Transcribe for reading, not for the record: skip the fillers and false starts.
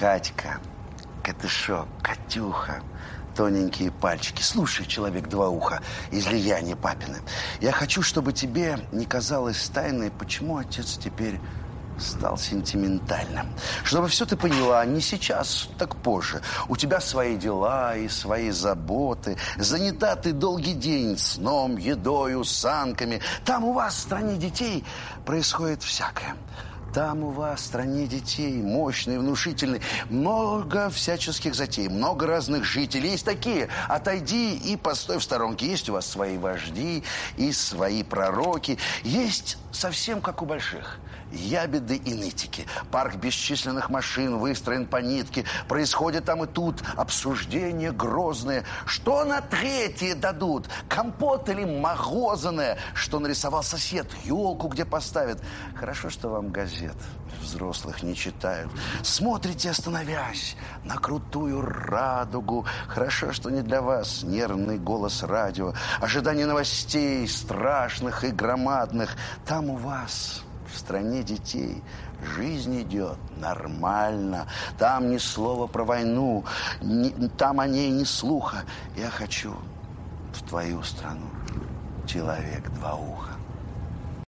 Катька, Катышок, Катюха, тоненькие пальчики. Слушай, человек два уха, излияние папины. Я хочу, чтобы тебе не казалось тайной, почему отец теперь стал сентиментальным. Чтобы все ты поняла, не сейчас, так позже. У тебя свои дела и свои заботы. Занята ты долгий день сном, едою, санками. Там у вас в стране детей происходит всякое. Там у вас в стране детей мощный, внушительный, много всяческих затей, много разных жителей. Есть такие, отойди и постой в сторонке. Есть у вас свои вожди и свои пророки. Есть совсем как у больших. Ябеды и нытики. Парк бесчисленных машин выстроен по нитке. Происходит там и тут обсуждения грозные. Что на третье дадут? Компот или мороженое? Что нарисовал сосед? Елку где поставят? Хорошо, что вам газет взрослых не читают. Смотрите, остановясь, на крутую радугу. Хорошо, что не для вас нервный голос радио. Ожидание новостей страшных и громадных. Там у вас... В стране детей жизнь идет нормально. Там ни слова про войну, там о ней ни слуха. Я хочу в твою страну, человек два уха.